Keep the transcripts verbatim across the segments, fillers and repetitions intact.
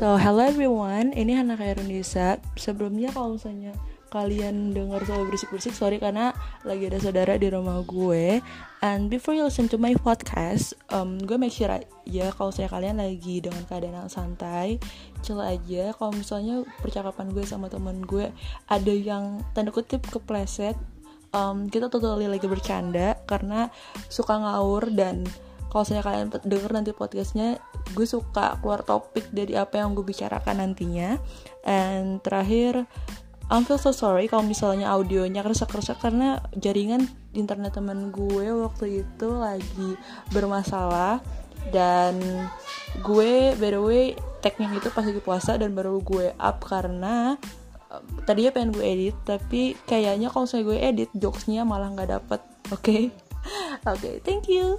So, hello everyone, ini Hana Khairunisa. Sebelumnya kalau misalnya kalian dengar suara berisik-berisik, sorry karena lagi ada saudara di rumah gue. And before you listen to my podcast, um, gue make sure aja kalau misalnya kalian lagi dengan keadaan yang santai, chill aja. Kalau misalnya percakapan gue sama temen gue ada yang tanda kutip kepleset, um, kita totally lagi bercanda karena suka ngawur. Dan kalau misalnya kalian denger nanti podcastnya, gue suka keluar topik dari apa yang gue bicarakan nantinya. And terakhir, I feel so sorry kalau misalnya audionya kerusak-kerusak karena jaringan internet teman gue waktu itu lagi bermasalah. Dan gue by the way tag-nya itu pas lagi puasa dan baru gue up karena uh, tadinya pengen gue edit, tapi kayaknya kalau misalnya gue edit jokesnya malah nggak dapet. Oke, okay? Oke, okay, thank you.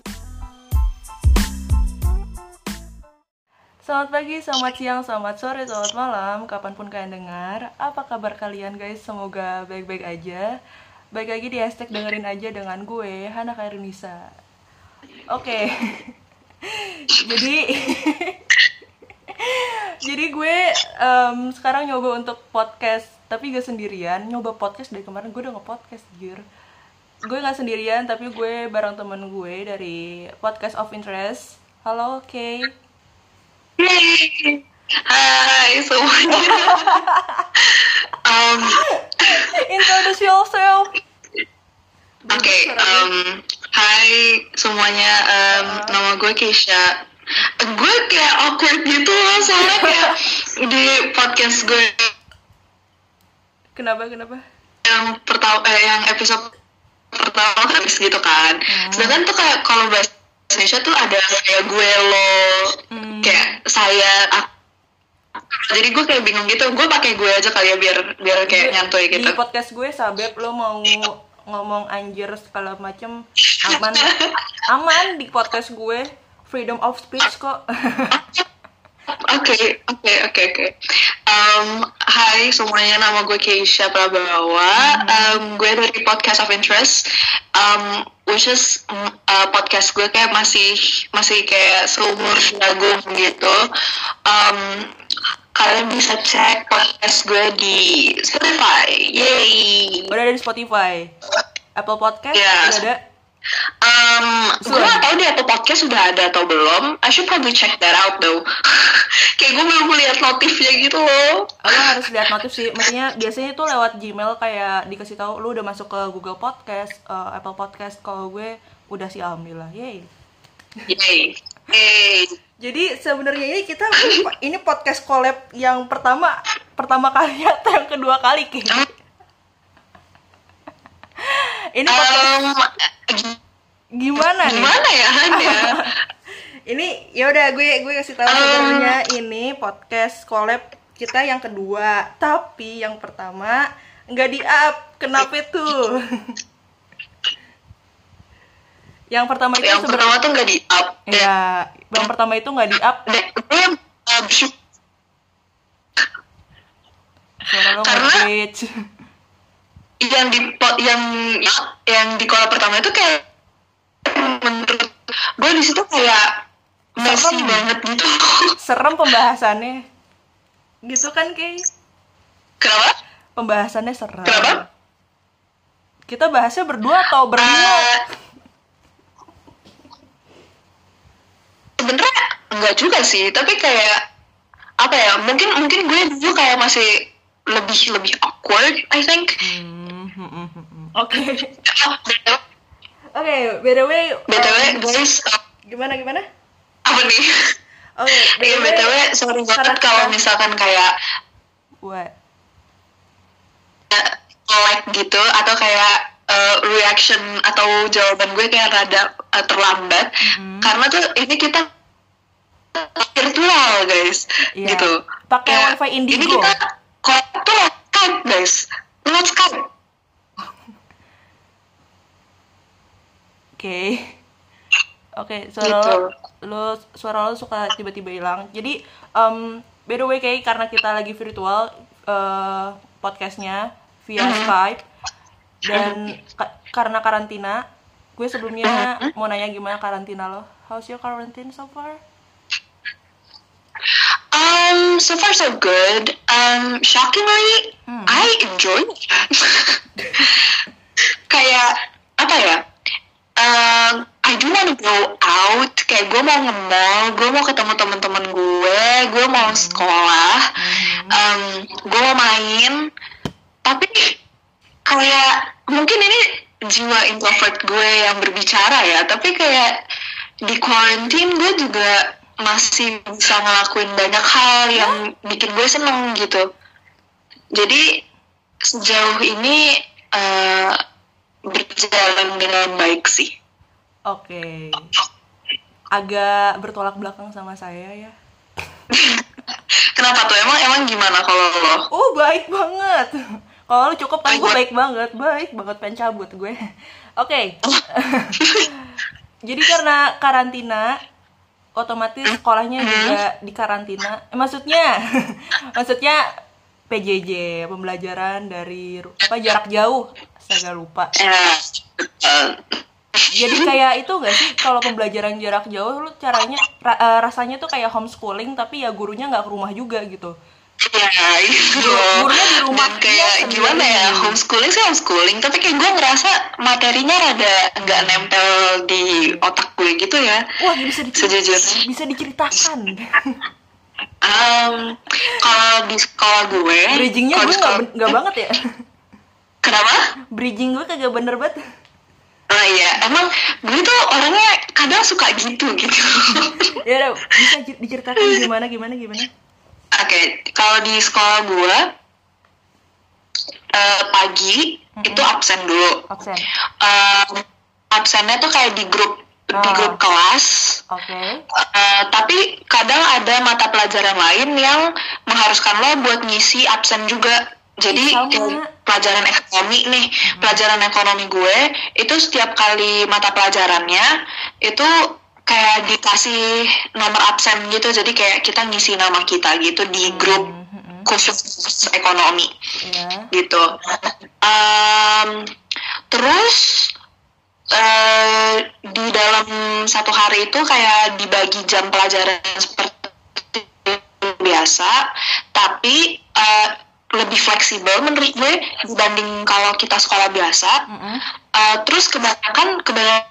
Selamat pagi, selamat siang, selamat sore, selamat malam, kapanpun kalian dengar. Apa kabar kalian guys? Semoga baik-baik aja. Baik lagi di hashtag dengerin aja dengan gue, Hana Khairunisa. Oke, okay. Jadi Jadi gue um, sekarang nyoba untuk podcast, tapi gak sendirian. Nyoba podcast dari kemarin, gue udah nge-podcast, jir. Gue gak sendirian, tapi gue bareng temen gue dari Podcast of Interest. Halo, Kay. Hey, hai semuanya. um, Introduce yourself. Oke, okay, um, hai semuanya. Um, uh. Nama gue Keisha. Gue kayak awkward gitu loh, soalnya kayak di podcast gue. Kenapa? Kenapa? Yang pertama, eh, yang episode pertama kan gitu kan. Uh. Sedangkan tuh kayak kalau bahasa Indonesia tuh ada kayak gue lo, hmm. kayak saya, aku. Jadi gue kayak bingung gitu. Gue pakai gue aja kali ya biar biar kayak nyantuy gitu. Di podcast gue Sabep lo mau ngomong anjir segala macem aman, aman di podcast gue, freedom of speech kok. Oke, oke, oke, oke. Hai semuanya, nama gue Keisha Prabawa. Hmm. Um, gue dari Podcast of Interest. Um, which is uh, podcast gue kayak masih masih kayak seumur jagung gitu. Um, kalian bisa cek podcast gue di Spotify. Yay! Udah ada di Spotify. Apple Podcast yeah. Udah ada. Um, gue gak tau di Apple Podcast sudah ada atau belum. I should probably check that out though. Kayak gue belum lihat notifnya gitu loh. Lo harus lihat notif sih. Maksudnya biasanya itu lewat Gmail kayak dikasih tahu lu udah masuk ke Google Podcast, uh, Apple Podcast. Kalau gue udah sih, alhamdulillah. Yay. Yay. Yay. Jadi sebenarnya ini kita ini podcast collab yang pertama pertama kali atau yang kedua kali kayaknya. Ini podcast um, gimana nih? Gimana ya Hanya? Ini ya udah gue gue kasih tahu sebenarnya um, ini podcast collab kita yang kedua, tapi yang pertama nggak di-up. Kenapa tuh? Yang pertama itu yang pertama tuh nggak di-up. Ya, yang pertama itu nggak di-up. Suara lo nge-glitch. Yang di yang yang di collab pertama itu kayak menurut gue di situ kayak messy banget gitu. Serem pembahasannya. Gitu kan, Kay? Kenapa? Pembahasannya serem. Kenapa? Kita bahasnya berdua atau berdua? Uh, sebenarnya enggak juga sih, tapi kayak apa ya? Mungkin mungkin gue dulu kayak masih lebih lebih awkward, I think. Hmm, hmm, hmm, hmm. Oke. Oke, by the way, by the way, guys, gimana gimana? Apa nih? Oke, okay, by the way, sorry banget kalau misalkan kayak what? Like gitu atau kayak uh, reaction atau jawaban gue kayak rada uh, terlambat, mm-hmm. karena tuh ini kita virtual guys, yeah. Gitu. Pakai wifi Indigo. Ini kita call tuh Skype guys, lewat Skype. Oke, oke, suara gitu. lo, lo suara lo suka tiba-tiba hilang. Jadi, um, by the way, kayak karena kita lagi virtual uh, podcastnya via mm-hmm. Skype dan ka- karena karantina, gue sebelumnya mm-hmm. mau nanya gimana karantina lo? How's your quarantine so far? Um, Um, so far so good. Um, shockingly, hmm. I enjoy. Kayak apa ya? Um, I do want to go out. Kayak gue mau nge-mall, gue mau ketemu teman-teman gue, gue mau sekolah, um, gue mau main. Tapi kayak mungkin ini jiwa introvert gue yang berbicara ya. Tapi kayak di quarantine gue juga masih bisa ngelakuin banyak hal yang bikin gue seneng gitu. Jadi sejauh ini uh, berjalan dengan baik sih. Oke. Agak bertolak belakang sama saya ya. Kenapa tuh? Emang emang gimana kalau lo? Oh baik banget. Kalau lo cukup kan gue baik banget, baik banget pengen cabut gue. Oke. Jadi karena karantina, otomatis sekolahnya juga dikarantina. Eh, maksudnya, maksudnya P J J, pembelajaran dari apa jarak jauh. Astaga lupa. Jadi kayak itu nggak sih kalau pembelajaran jarak jauh, lu caranya ra, rasanya tuh kayak homeschooling tapi ya gurunya nggak ke rumah juga gitu. Iya, gitu. Gurunya di rumah. Dan kayak gimana ya, homeschooling sih homeschooling, tapi kayak gue ngerasa materinya rada nggak nempel di otak gue gitu ya. Wah, bisa diceritakan. Bisa diceritakan. um, kalau di sekolah gue, bridgingnya gue nggak nggak banget ya. Kenapa? Bridging gue kagak bener banget. Oh iya, emang gue tuh orangnya kadang suka gitu gitu. Ya udah, bisa diceritakan gimana gimana gimana. Oke, okay, kalau di sekolah gue uh, pagi mm-hmm. itu absen dulu. Absen. Uh, absennya tuh kayak di grup oh. di grup kelas. Oke. Okay. Uh, tapi kadang ada mata pelajaran lain yang mengharuskan lo buat ngisi absen juga. Jadi kayak pelajaran ekonomi nih, hmm. pelajaran ekonomi gue itu setiap kali mata pelajarannya itu kayak dikasih nomor absen gitu. Jadi kayak kita ngisi nama kita gitu di grup hmm. khusus ekonomi yeah. gitu. Um, terus uh, di dalam satu hari itu kayak dibagi jam pelajaran seperti biasa, tapi uh, lebih fleksibel menurut gue dibanding kalau kita sekolah biasa. Mm-hmm. Uh, terus kebanyakan kebanyakan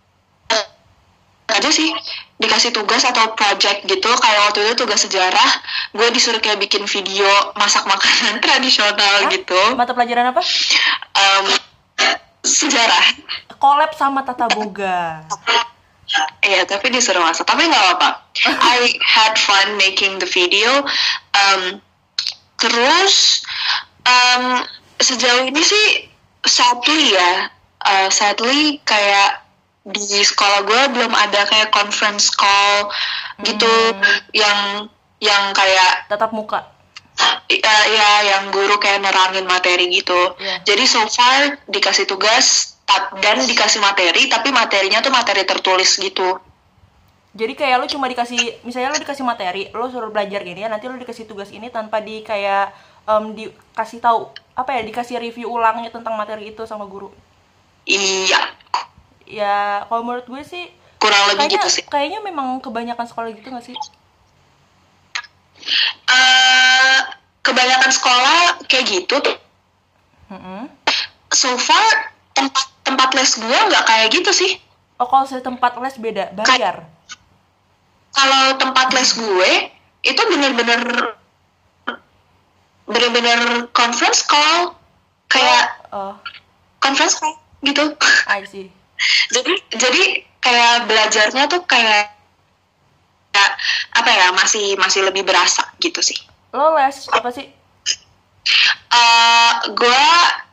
aja sih dikasih tugas atau project gitu. Kayak waktu itu tugas sejarah, gue disuruh kayak bikin video masak makanan tradisional. Hah? Gitu. Mata pelajaran apa? Um, sejarah. Collab sama Tata Boga. Iya, tapi disuruh masak. Tapi nggak apa-apa. I had fun making the video. Um, Terus um, sejauh ini sih sadly ya, uh, sadly kayak di sekolah gue belum ada kayak conference call gitu hmm. yang yang kayak tatap muka. Uh, ya yang guru kayak nerangin materi gitu. Yeah. Jadi so far dikasih tugas dan dikasih materi, tapi materinya tuh materi tertulis gitu. Jadi kayak lo cuma dikasih, misalnya lo dikasih materi, lo suruh belajar gini ya, nanti lo dikasih tugas ini tanpa di kayak um, dikasih tahu apa ya, dikasih review ulangnya tentang materi itu sama guru. Iya. Ya, kalau menurut gue sih kurang lebih kayaknya, gitu sih. Kayaknya memang kebanyakan sekolah gitu nggak sih? Uh, kebanyakan sekolah kayak gitu. Mm-hmm. So far tempat tempat les gue nggak kayak gitu sih. Oh, kalau saya tempat les beda, bayar. Kay- Kalau tempat les gue itu bener-bener bener-bener conference call kayak oh, oh. conference call gitu. I see. jadi jadi kayak belajarnya tuh kayak, kayak apa ya masih masih lebih berasa gitu sih. Lo les apa sih? Uh, gue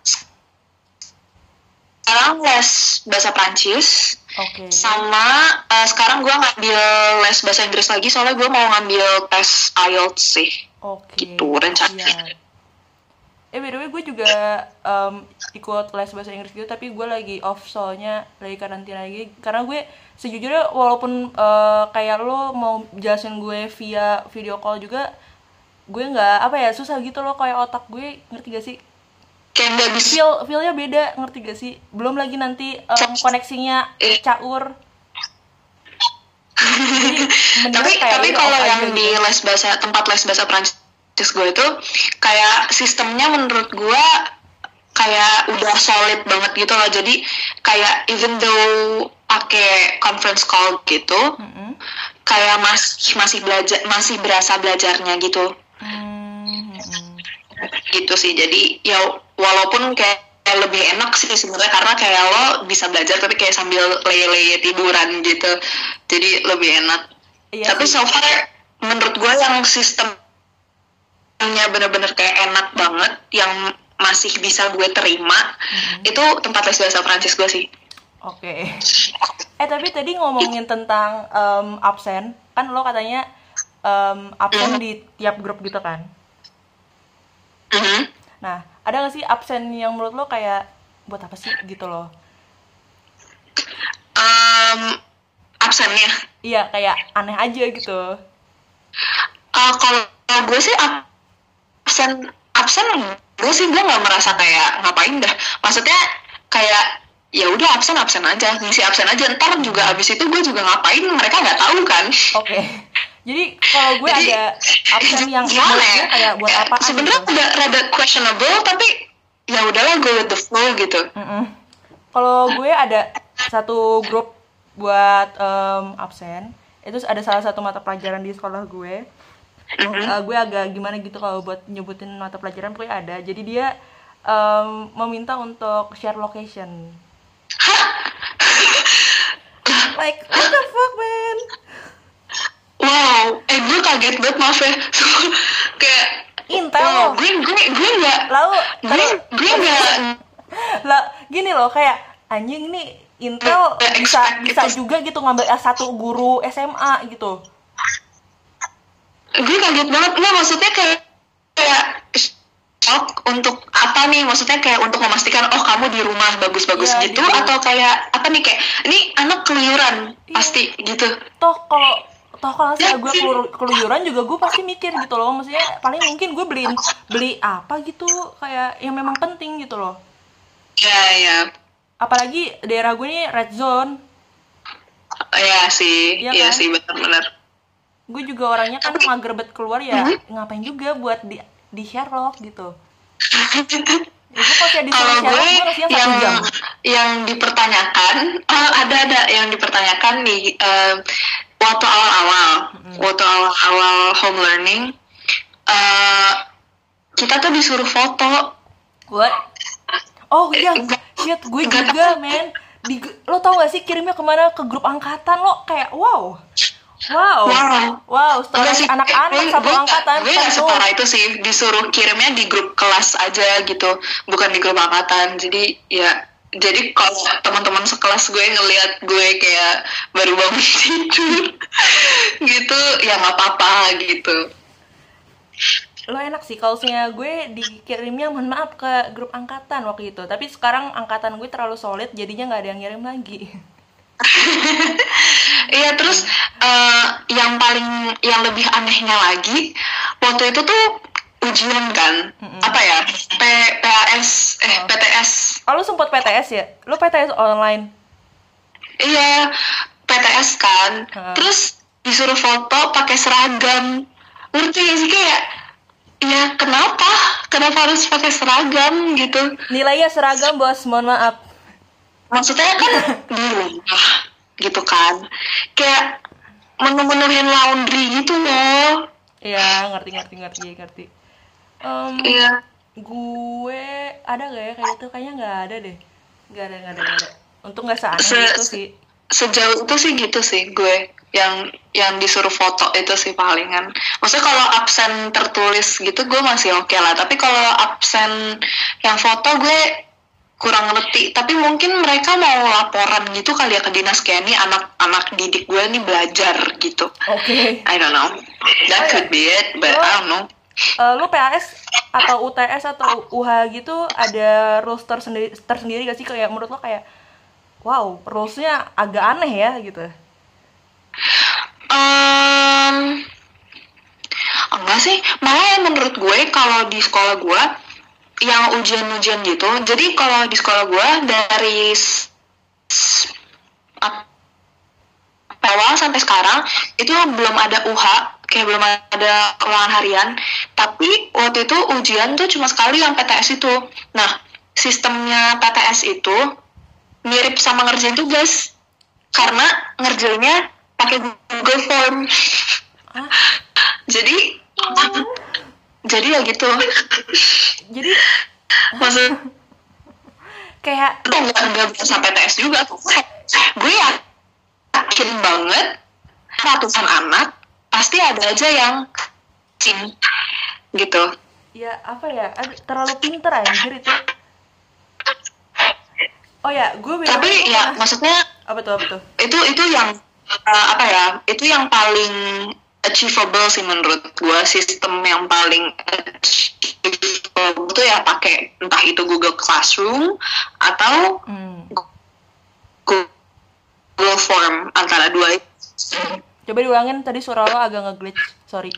sekarang les bahasa Prancis. Okay. Sama uh, sekarang gue ngambil les bahasa Inggris lagi soalnya gue mau ngambil tes I E L T S sih. Oke. Okay. Gitu rencananya. Yeah. Eh by the way gue juga um, ikut les bahasa Inggris gitu, tapi gue lagi off soalnya lagi karantina lagi. Karena gue sejujurnya walaupun uh, kayak lo mau jelasin gue via video call juga, gue nggak apa ya susah gitu loh, kayak otak gue, ngerti gak sih? Kayak nggak bisa. Feel feelnya beda, ngerti gak sih? Belum lagi nanti um, koneksinya caur. tapi tapi kalau yang di les bahasa tempat les bahasa Prancis gue itu kayak sistemnya menurut gue kayak udah solid banget gitu loh. Jadi kayak even though pakai conference call gitu, mm-hmm. kayak masih masih belajar masih berasa belajarnya gitu. Mm-hmm. Gitu sih. Jadi ya walaupun kayak lebih enak sih sebenarnya karena kayak lo bisa belajar tapi kayak sambil lele tiduran gitu. Jadi lebih enak. Iya, tapi so far menurut gue yang sistemnya bener-bener kayak enak banget yang masih bisa gue terima mm-hmm. itu tempat les bahasa Prancis gue sih. Oke. Okay. Eh tapi tadi ngomongin tentang um, absen, kan lo katanya um, absen mm-hmm. di tiap grup gitu kan? Mm-hmm. Nah, ada nggak sih absen yang menurut lo kayak buat apa sih gitu loh? Um, absennya? Iya, kayak aneh aja gitu. Uh, kalau gue sih absen absen gue sih gue nggak merasa kayak ngapain dah. Maksudnya kayak ya udah absen absen aja, ngisi absen aja. Ntar juga abis itu gue juga ngapain mereka nggak tahu kan? Oke. Okay. Jadi kalau gue Jadi, ada absen yang gimana ya? Kayak buat apa? Sebenarnya gitu. Udah rada questionable tapi ya udahlah go with the flow gitu. Mm-mm. Kalau gue ada satu grup buat um, absen, itu ada salah satu mata pelajaran di sekolah gue. Mm-hmm. Uh, gue agak gimana gitu kalau buat nyebutin mata pelajaran pokoknya ada. Jadi dia um, meminta untuk share location. Like what the fuck man? Wow, eh gue kaget banget maaf ya. Kayak Intel wow, loh. Gue gue gue nggak. Lalu gue gue nggak. Lah gini loh kayak anjing nih Intel bisa bisa juga gitu ngambil S satu guru S M A gitu. Gue kaget banget, nggak maksudnya kayak kayak shock untuk apa nih, maksudnya kayak untuk memastikan oh kamu di rumah bagus-bagus ya, gitu, gitu atau kayak apa nih kayak ini anak keluyuran ya. Pasti gitu. Toh kalau toh kalau saya gue keluyuran juga gue pasti mikir gitu loh, maksudnya paling mungkin gue beliin beli apa gitu kayak yang memang penting gitu loh. Ya ya. Apalagi daerah gue ini red zone. Iya sih, iya kan? Sih benar-benar. Gue juga orangnya kan mager banget keluar ya, mm-hmm. ngapain juga buat di di Sherlock gitu. Ya, kalau gue yang jam. yang dipertanyakan, oh, ada ada yang dipertanyakan nih uh, waktu awal-awal, mm-hmm. waktu awal-awal home learning, uh, kita tuh disuruh foto. What? Oh iya, shit, gue juga men. Di, lo tau gak sih kirimnya kemana ke grup angkatan lo kayak wow. Wow, wow, wow, story anak-anak satu angkatan. Gue gak separah itu sih, disuruh kirimnya di grup kelas aja gitu, bukan di grup angkatan. Jadi ya, jadi kalau teman-teman sekelas gue ngelihat gue kayak baru bangun tidur, gitu, ya nggak apa-apa gitu. Lo enak sih, kalau misalnya gue dikirimnya mohon maaf ke grup angkatan waktu itu. Tapi sekarang angkatan gue terlalu solid, jadinya nggak ada yang ngirim lagi. Iya, terus uh, yang paling yang lebih anehnya lagi waktu itu tuh ujian kan, mm-hmm. apa ya P, P A S eh oh. P T S. Oh lu sempet P T S ya? Lu P T S online? Iya, P T S kan. Uh. Terus disuruh foto pakai seragam. Ngerti gak sih kayak ya kenapa? Kenapa harus pakai seragam gitu? Nilainya seragam bos, mohon maaf. Maksudnya kan di rumah gitu kan, kayak menu-menuhin laundry gitu loh. Iya, ngerti ngerti ngerti ngerti. Um, iya. Gue ada gak ya kayak itu? Kayaknya nggak ada deh. Nggak ada nggak ada nggak ada. Untung nggak seaneh Se- gitu sih. Sejauh itu sih gitu sih gue yang yang disuruh foto itu sih palingan. Maksudnya kalau absen tertulis gitu gue masih oke okay lah. Tapi kalau absen yang foto gue kurang ngerti, tapi mungkin mereka mau laporan gitu kali ya ke dinas kayak nih anak-anak didik gue nih belajar gitu. Oke. Okay. I don't know. That oh, could be it, but lo, I don't know. Uh, lu P A S atau U T S atau U H gitu ada rules tersendiri tersendiri gak sih kayak menurut lo kayak wow, rules-nya agak aneh ya gitu? Um, enggak sih, malah menurut gue kalau di sekolah gue yang ujian-ujian gitu, jadi kalau di sekolah gue dari P A W A sampai sekarang itu belum ada U H, kayak belum ada ulangan harian. Tapi waktu itu ujian tuh cuma sekali yang P T S itu. Nah, sistemnya P T S itu mirip sama ngerjain tugas, karena ngerjainnya pakai Google Form. Hah? jadi Oh. jadi ya gitu. Jadi Maksud kayak itu nggak nggak bisa P T S juga tuh. Gue yakin banget ratusan anak pasti ada aja yang cing gitu. ya apa ya, aduh, terlalu pinter anjir itu. Oh ya, gue beda. Tapi ya maksudnya apa tuh apa tuh? itu itu yang uh, apa ya? Itu yang paling achievable sih menurut gue. Sistem yang paling achievable itu ya pakai entah itu Google Classroom atau Hmm. Google Form, antara dua itu. Coba diulangin, tadi suara lo agak nge-glitch, sorry.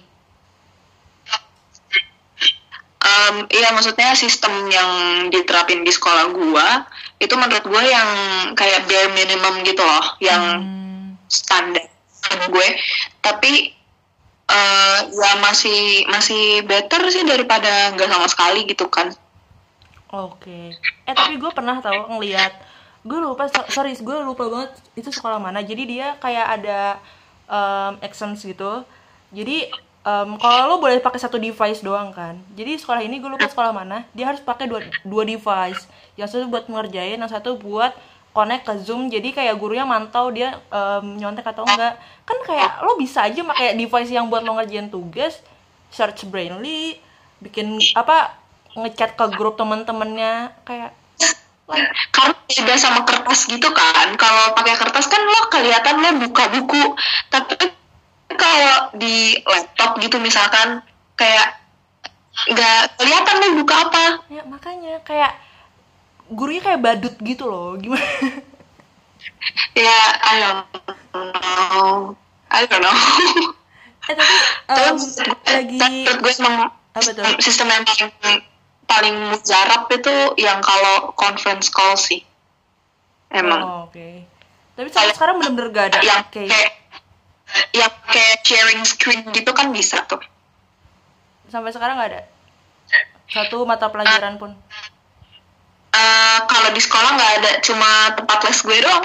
Um, iya maksudnya sistem yang diterapin di sekolah gua itu menurut gua yang kayak bare minimum gitu loh, yang Hmm. standar gue. Tapi uh, ya masih masih better sih daripada nggak sama sekali gitu kan. Oke. Eh tapi gue pernah tahu ngeliat, gue lupa, so- sorry gue lupa banget itu sekolah mana. Jadi dia kayak ada um, exempts gitu. Jadi um, kalau lo boleh pakai satu device doang kan. Jadi sekolah ini gue lupa sekolah mana, dia harus pakai dua dua device. Yang satu buat ngerjain, yang satu buat connect ke Zoom. Jadi kayak gurunya mantau dia um, nyontek atau enggak. Kan kayak lo bisa aja pakai device yang buat lo ngerjain tugas, search Brainly, bikin apa, ngechat ke grup teman-temannya, kayak like, Karena beda sama kertas gitu kan. Kalau pakai kertas kan lo kelihatan lo buka buku, tapi kalau di laptop gitu misalkan kayak nggak kelihatan lo buka apa. ya makanya kayak gurunya kayak badut gitu loh, gimana? Ya, I don't know. I don't know. eh tapi um, lagi Menurut gue emang apa tuh? sistem yang paling, paling mujarab itu yang kalau conference call sih. Emang. Oh, oke. Tapi sampai sekarang bener-bener gak ada yang kayak kayak yang kayak sharing screen gitu kan bisa tuh. sampai sekarang gak ada satu mata pelajaran pun. Uh, kalau di sekolah nggak ada, cuma tempat les gue doang.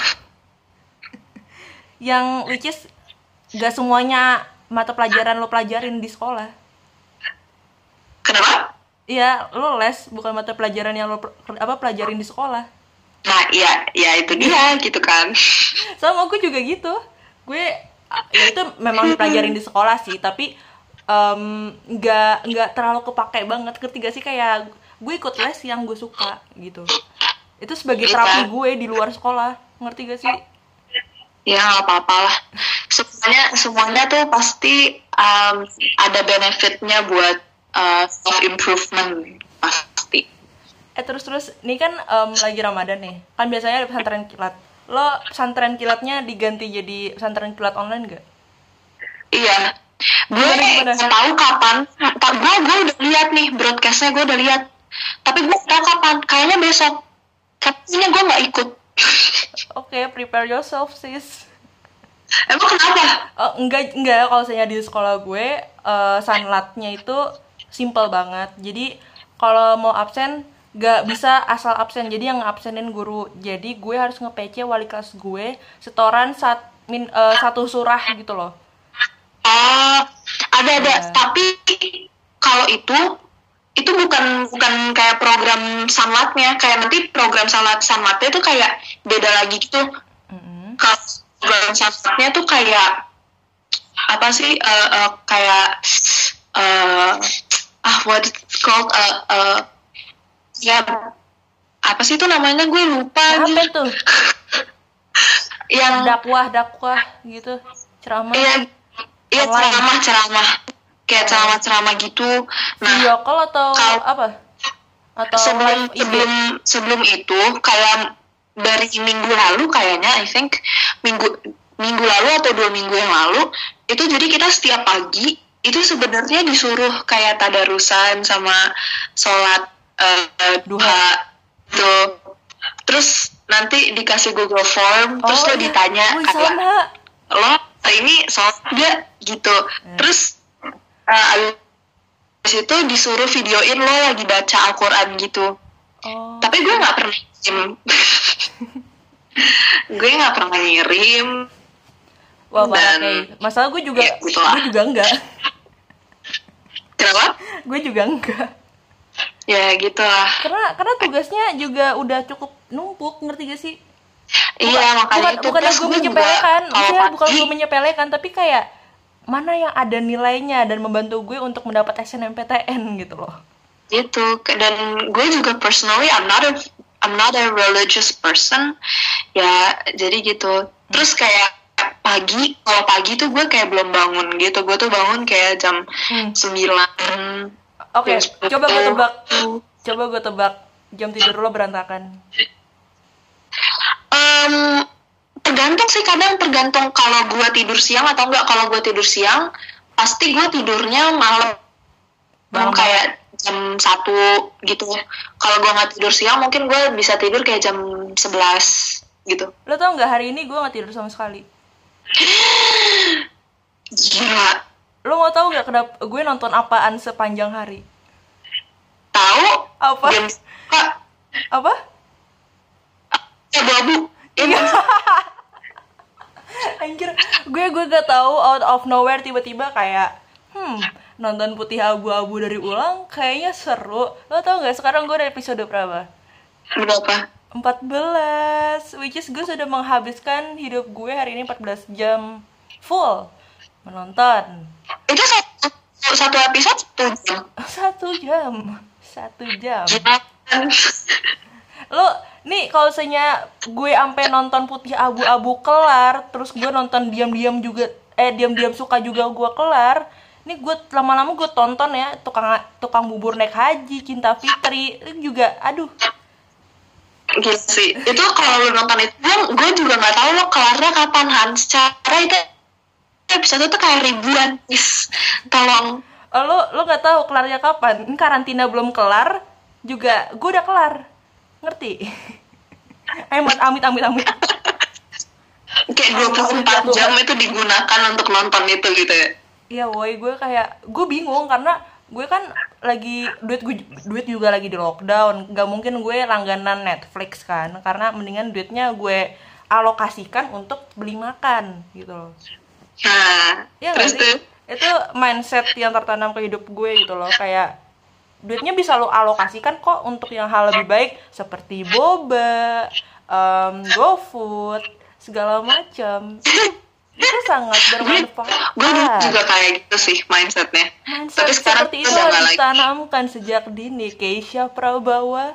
Yang which is gak semuanya mata pelajaran lo pelajarin di sekolah. Kenapa? Iya, lo les bukan mata pelajaran yang lo pe- apa pelajarin di sekolah. Nah, ya, ya itu dia gitu kan. Sama gue juga gitu. Gue ya itu memang dipelajarin di sekolah sih, tapi em, nggak nggak terlalu kepake banget. Ketiga sih kayak gue ikut les yang gue suka gitu. Itu sebagai terapi gue di luar sekolah, ngerti gak sih? Ya nggak apa-apa lah. Semuanya semuanya tuh pasti um, ada benefitnya buat uh, self improvement pasti. Eh terus terus, ini kan em, lagi Ramadan nih. Kan biasanya ada pesantren kilat. Lo pesantren kilatnya diganti jadi pesantren kilat online gak? Iya. Gue Gimana, gimana? nggak tahu kapan. Tak gue gue udah lihat nih broadcastnya, gue udah lihat. Tapi gue nggak tahu kapan. Kayaknya besok. Katanya gue nggak ikut. Oke, prepare yourself sis. Emang kenapa? Oh, enggak enggak kalau saya di sekolah gue eh, sunlatnya itu simple banget. Jadi kalau mau absen gak bisa asal absen. Jadi yang absenin guru. Jadi gue harus nge-P C wali kelas gue setoran sat, min, eh, satu surah gitu loh. Oh, ada ada. Iya. Tapi kalau itu itu bukan bukan kayak program sanlatnya. Kayak nanti program sanlat sanlatnya itu kayak beda lagi gitu. Mm-mm. Kalau program sanlatnya tuh kayak apa sih? eh, eh, kayak eh, ah what it's called? eh, eh, ya apa sih itu namanya? Gue lupa. Apa nih. tuh? Yang Dakwah, dakwah gitu. Ceramah. Iya, iya Online. ceramah ceramah kayak ceramah ceramah gitu. Nah, Video call atau kalau- apa? Atau sebelum live I G? sebelum sebelum itu kayak dari minggu lalu kayaknya I think minggu minggu lalu atau dua minggu yang lalu itu jadi kita setiap pagi itu sebenarnya disuruh kayak tadarusan sama sholat eh, Duha. duha tuh, terus nanti dikasih Google Form terus lo iya. ditanya Wih, kayak sama. lo hari ini sholat gak gitu. Hmm. Terus uh, abis itu disuruh videoin lo lagi baca Al-Quran gitu. Oh. Tapi gue nggak pernah ngirim. gue nggak pernah ngirim. Wah, parah kayak. Masalah gue juga, ya, gitu gue juga enggak. Kenapa? Gue juga enggak. Ya gitu lah. Karena karena tugasnya juga udah cukup numpuk, ngerti gak sih? Bukan, iya makanya bukan, itu. Bukan gue menyepelekan, maksudnya bukan gue menyepelekan, tapi kayak mana yang ada nilainya dan membantu gue untuk mendapat S N M P T N gitu loh. Gitu. Dan gue juga personally I'm not a I'm not a religious person. Ya jadi gitu. Terus kayak pagi, kalau pagi tuh gue kayak belum bangun gitu. Gue tuh bangun kayak jam hmm. sembilan. Oke, okay, coba gue tebak. Coba gue tebak jam tidur lo berantakan. Um, tergantung sih, kadang tergantung kalau gue tidur siang atau enggak. Kalau gue tidur siang, pasti gue tidurnya malam. Malam kayak jam satu gitu. Kalau gue nggak tidur siang, mungkin gue bisa tidur kayak jam sebelas gitu. Lo tau nggak, hari ini gue nggak tidur sama sekali. Gila. Lo mau tahu nggak kenapa gue nonton apaan sepanjang hari? Tahu? Apa? Game apa? Abu-abu. Iya. Anjir, gue gue gak tahu out of nowhere tiba-tiba kayak hmm nonton Putih Abu-Abu dari ulang kayaknya seru. Lo tau nggak sekarang gue ada episode berapa? Berapa? empat belas. Which is gue sudah menghabiskan hidup gue hari ini empat belas jam full menonton. Itu satu, satu episode satu jam. Satu jam, satu jam. Lo nih kalau misalnya gue ampe nonton Putih Abu-Abu kelar, terus gue nonton diam-diam juga, eh diam-diam suka juga gue kelar. Nih gue lama-lama gue tonton ya tukang tukang bubur naik haji, Cinta Fitri itu juga, aduh. Gitu sih. Itu kalau lo nonton itu, gue juga nggak tahu lo kelarnya kapan, Han. Secara itu episode tuh kayak ribuan, is tolong. Oh, lo lo nggak tahu kelarnya kapan? Ini karantina belum kelar juga, gue udah kelar, ngerti? Amit amit amit amit. Kayak dua puluh empat jam itu digunakan untuk nonton itu gitu ya? Iya, woi, gue kayak gue bingung karena gue kan lagi duit gue duit juga lagi di lockdown, nggak mungkin gue langganan Netflix kan, karena mendingan duitnya gue alokasikan untuk beli makan gitu loh. Nah, ya terus tuh itu mindset yang tertanam ke hidup gue gitu loh, kayak duitnya bisa lo alokasikan kok untuk yang hal lebih baik seperti boba, um, GoFood, segala macam. Itu sangat bermanfaat. Gue juga kayak gitu sih mindsetnya. Mindset tapi sekarang seperti itu harus ditanamkan sejak dini. Keisha Prabawa.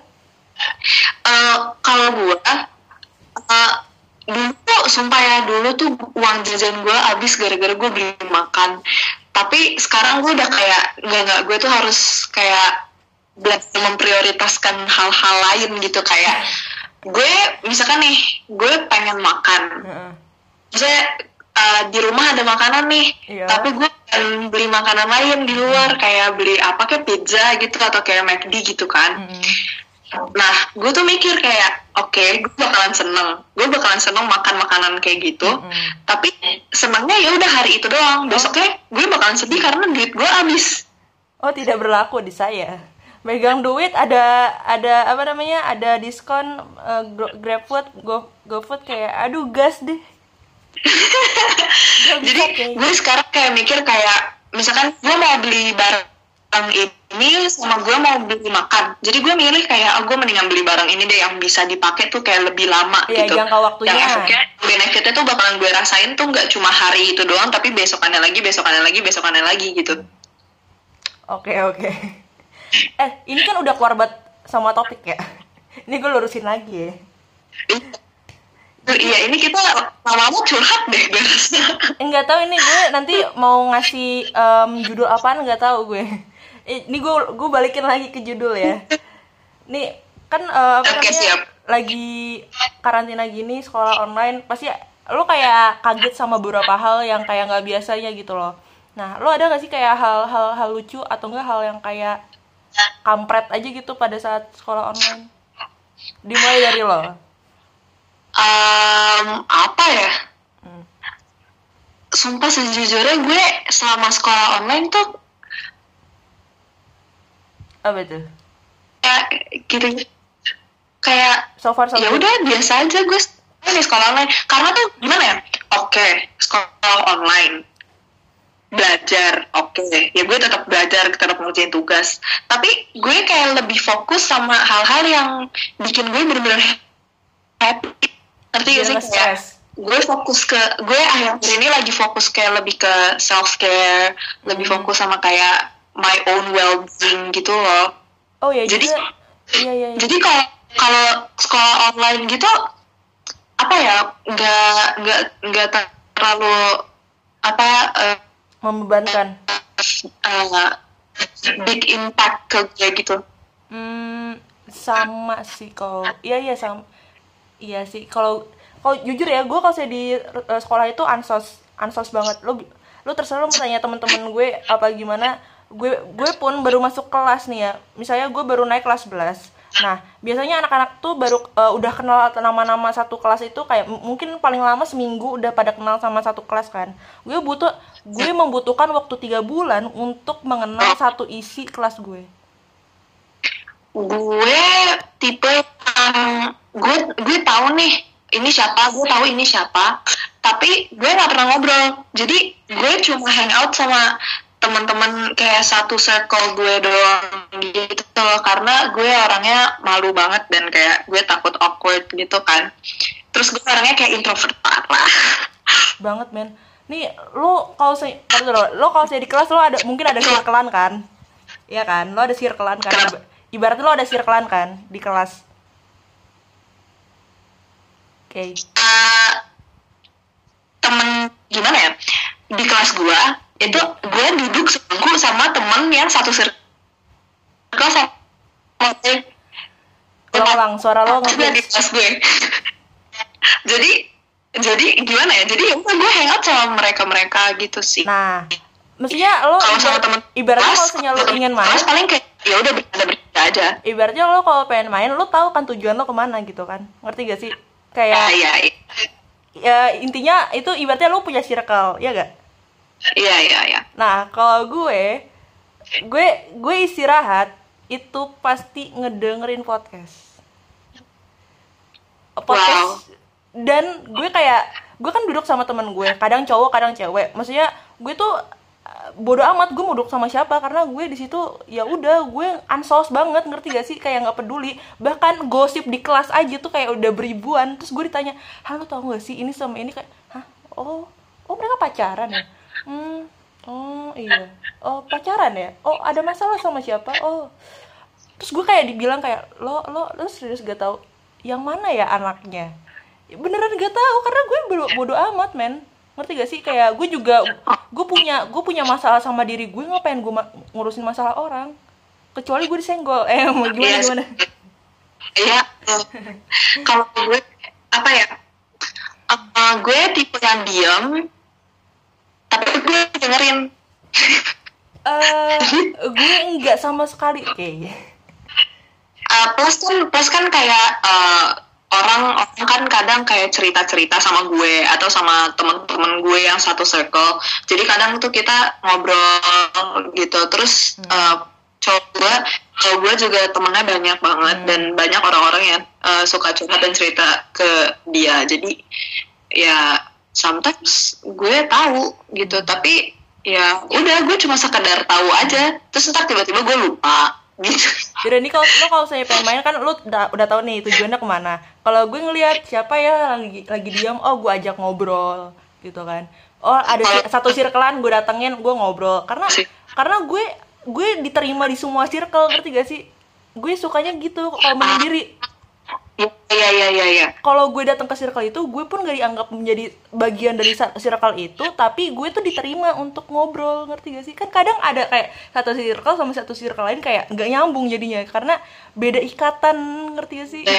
Uh, kalau gue, uh, dulu sumpah ya, dulu tuh uang jajan gue habis gara-gara gue beli makan. Tapi sekarang gue udah kayak nggak nggak gue tuh harus kayak belajar memprioritaskan hal-hal lain gitu, kayak gue misalkan nih gue pengen makan, misalnya uh, di rumah ada makanan nih, iya. Tapi gue pengen beli makanan lain di luar, mm. kayak beli apa kayak pizza gitu atau kayak McD gitu kan. Mm. Nah gue tuh mikir kayak oke okay, gue bakalan seneng, gue bakalan seneng makan makanan kayak gitu, mm. tapi senengnya ya udah hari itu doang, besoknya gue bakalan sedih karena duit gue habis. Oh, tidak berlaku di saya. Megang duit ada ada apa namanya, ada diskon uh, GrabFood, Go GoFood kayak aduh gas deh. Jadi gue sekarang kayak mikir kayak misalkan gue mau beli barang ini sama gue mau beli makan, jadi gue milih kayak oh, gue mendingan beli barang ini deh yang bisa dipakai tuh kayak lebih lama ya, gitu. Jangka waktunya. Yang efeknya, benefitnya tuh bakalan gue rasain tuh nggak cuma hari itu doang, tapi besokannya lagi, besokannya lagi, besokannya lagi gitu. Oke okay, oke. Okay. Eh, ini kan udah keluar bat sama topik ya. Ini gue lurusin lagi ya. Iya, ini kita lama-lama curhat deh gue rasa. Enggak tahu ini gue nanti mau ngasih um, judul apaan nggak tahu gue. Ini gue gue balikin lagi ke judul ya. Nih kan uh, apa okay, namanya siap. Lagi karantina gini, sekolah online, pasti lo kayak kaget sama beberapa hal yang kayak nggak biasanya gitu loh. Nah, lo ada nggak sih kayak hal-hal hal lucu atau enggak hal yang kayak kampret aja gitu pada saat sekolah online? Dimulai dari lo. Um, apa ya? Hmm. sumpah sejujurnya gue selama sekolah online tuh Apa tuh? kayak gitu, kayak So far so ya good. udah biasa aja gue di sekolah online. Karena tuh gimana ya, oke sekolah online belajar, oke ya gue tetap belajar, tetap ngerjain tugas, tapi gue kayak lebih fokus sama hal-hal yang bikin gue bener-bener happy, ngerti gak Biar sih? nggak Kayak stres. gue fokus ke, gue akhir-akhir ini lagi fokus kayak lebih ke self care, lebih Hmm. fokus sama kayak my own well-being gitu loh. Oh ya Jadi juga. Iya iya. iya. jadi kalau kalau sekolah online gitu apa ya, nggak nggak nggak terlalu apa uh, Membebankan. uh, big impact ke gue gitu. Hmm, sama sih kalau. Iya iya sama. Iya sih kalau kalau jujur ya gue kalau saya di uh, sekolah itu ansos ansos banget. Lu lu terserah lu mau tanya temen-temen gue apa gimana. Gue gue pun baru masuk kelas nih ya. Misalnya gue baru naik kelas sebelas. Nah, biasanya anak-anak tuh baru uh, udah kenal nama-nama satu kelas itu kayak m- mungkin paling lama seminggu udah pada kenal sama satu kelas kan. Gue butuh gue membutuhkan waktu tiga bulan untuk mengenal satu isi kelas gue. Gue tipe yang gue gue tahu nih ini siapa, gue tahu ini siapa, tapi gue nggak pernah ngobrol. Jadi gue cuma hangout sama teman-teman kayak satu circle gue doang gitu loh, karena gue orangnya malu banget dan kayak gue takut awkward gitu kan. Terus gue orangnya kayak introvert parah. Banget men. Nih lo kalau saya lo kalau saya di kelas lo ada mungkin ada circlean kan? Iya kan? Lo ada circlean kan? Kenapa? Ibaratnya lo ada circlean kan di kelas. Oke. Uh, temen gimana ya, di kelas gue itu gue duduk sebangku sama temen yang satu circle sama Ulang-ulang suara lo juga di nge kelas gue. jadi jadi gimana ya, jadi ya udah gue hangout sama mereka-mereka gitu sih. Nah, maksudnya lo Kalau sama ibarat- temen ibaratnya kelas, kalau misalnya lo temen ingin main, kelas paling kayak ya udah bercanda bercanda aja. ibaratnya lo kalau pengen main lo tahu kan tujuan lo kemana gitu kan? Ngerti gak sih? Ya, Kayak ya, ya. ya intinya itu ibaratnya lo punya circle, ya gak? Iya, iya, iya. Nah, kalau gue, gue, gue istirahat itu pasti ngedengerin podcast. Podcast. Wow. Dan gue kayak, gue kan duduk sama temen gue, kadang cowok, kadang cewek. Maksudnya gue tuh uh, bodo amat gue mau duduk sama siapa, karena gue di situ ya udah gue ansos banget, ngerti gak sih? Kayak nggak peduli. Bahkan gosip di kelas aja tuh kayak udah beribuan. Terus gue ditanya, halo tau gak sih ini sama ini, kayak, hah? Oh, oh mereka pacaran ya? Hmm, oh iya. Oh pacaran ya? Oh ada masalah sama siapa? Oh. Terus gue kayak dibilang kayak lo lo lo serius gak tahu yang mana ya anaknya? Ya, beneran gak tahu karena gue bodo, bodo amat men. Ngerti gak sih? Kayak gue juga gue punya gue punya masalah sama diri gue, ngapain gue ma- ngurusin masalah orang? Kecuali gue disenggol. Eh mau gimana Yes. gimana? Iya. Kalau gue apa ya? Uh, gue tipe yang diam, tapi gue dengerin. Eh gue enggak sama sekali kayaknya. Uh, plus kan plus kan kayak uh, orang orang kan kadang kayak cerita-cerita sama gue atau sama teman-teman gue yang satu circle. Jadi kadang tuh kita ngobrol gitu. Terus uh, cowok gue, cowok gue juga temennya banyak banget dan banyak orang-orang yang uh, suka curhat dan cerita ke dia. Jadi ya sometimes gue tahu gitu, tapi ya udah gue cuma sekedar tahu aja. Terus ntar tiba-tiba gue lupa gitu. Jadi nih kalau lo kalau saya pengen main kan lo udah, udah tahu nih tujuannya kemana. Kalau gue ngelihat siapa ya lagi lagi diam, oh gue ajak ngobrol gitu kan. Oh ada si- satu circlean gue datengin, gue ngobrol karena karena gue gue diterima di semua circle, ngerti gak sih? Gue sukanya gitu kalau menyendiri. Iya iya iya iya. Kalau gue datang ke circle itu, gue pun gak dianggap menjadi bagian dari sa- circle itu, tapi gue tuh diterima untuk ngobrol, ngerti gak sih? Kan kadang ada kayak satu circle sama satu circle lain kayak nggak nyambung jadinya, karena beda ikatan, ngerti gak sih?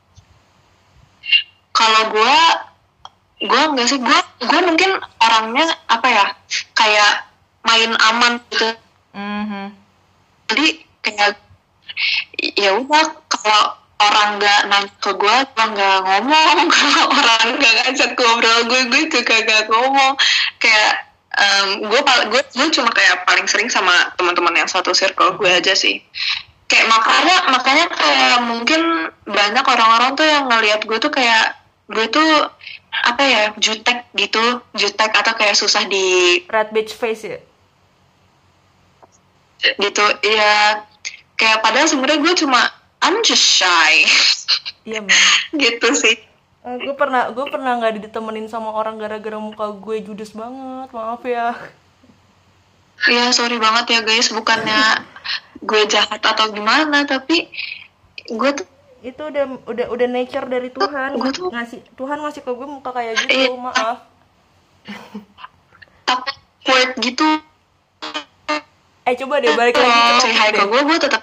Kalau gue, gue enggak sih, gue gue mungkin orangnya apa ya, kayak main aman gitu. Mhm. Jadi kayak ya udah, kalau orang nggak nanya ke gue, gue nggak ngomong. Kalau orang nggak ngajak ngobrol gue, gue juga nggak ngomong ngomong kayak um, gue gue gue cuma kayak paling sering sama teman-teman yang satu circle gue aja sih. Kayak makanya makanya kayak mungkin banyak orang-orang tuh yang ngelihat gue tuh kayak gue tuh apa ya, jutek gitu, jutek atau kayak susah di red bitch face ya gitu ya, kayak padahal sebenarnya gue cuma I'm just shy. iya man gitu sih. uh, gue pernah gue pernah nggak ditemenin sama orang gara-gara muka gue judes banget, maaf ya. Iya sorry banget ya guys, bukannya gue jahat atau gimana, tapi gue tuh itu udah udah udah nature dari Tuhan, gue tuh ngasih Tuhan ngasih ke gue muka kayak gitu, eh, maaf. awkward gitu. Eh coba deh balik lagi ke say hi ke gue, gue tetap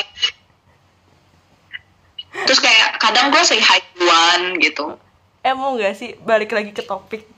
terus kayak kadang gue say hi duluan gitu. Eh mau nggak sih balik lagi ke topik?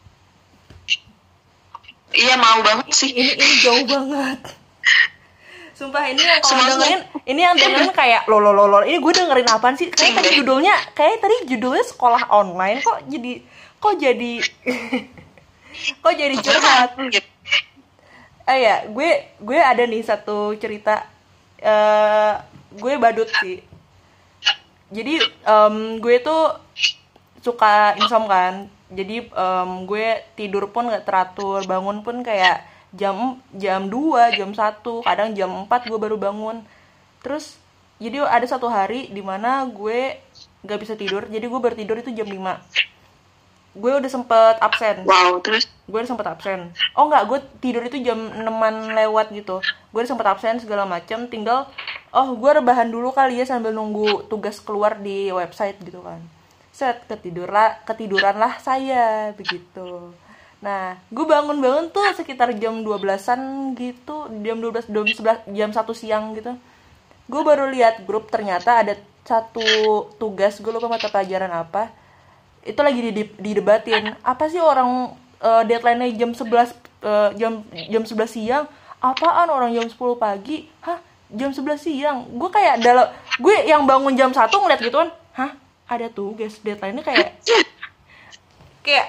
Iya mau banget sih. Ini ini jauh banget. Sumpah ini yang kalau dengerin, ini yang dengerin kayak lo lo lo lo. Ini gue dengerin apaan sih? Kayak tadi judulnya, kayak tadi judulnya sekolah online kok jadi kok jadi kok jadi curhat. Eh ya, gue gue ada nih satu cerita. Uh, gue badut sih. Jadi um, gue tuh suka insom kan. Jadi um, gue tidur pun nggak teratur, bangun pun kayak jam jam dua, jam satu, kadang jam empat gue baru bangun. Terus jadi ada satu hari di mana gue nggak bisa tidur, jadi gue baru tidur itu jam lima. Gue udah sempet absen. Wow, terus gue udah sempet absen. Oh enggak, gue tidur itu jam enaman lewat gitu. Gue udah sempet absen segala macam, tinggal oh gue rebahan dulu kali ya sambil nunggu tugas keluar di website gitu kan. Set ketidurlah, ketiduranlah saya begitu. Nah, gue bangun-bangun tuh sekitar jam dua belasan gitu, jam dua belas, jam sebelas, jam satu siang gitu. Gue baru lihat grup, ternyata ada satu tugas, gue lupa mata pelajaran apa. Itu lagi didebatin. Apa sih orang uh, deadline-nya jam sebelas uh, jam jam sebelas siang? Apaan orang jam sepuluh pagi? Hah, jam sebelas siang. Gue kayak dalam gue yang bangun jam satu ngeliat gituan, hah? Ada tugas deadline-nya kayak kayak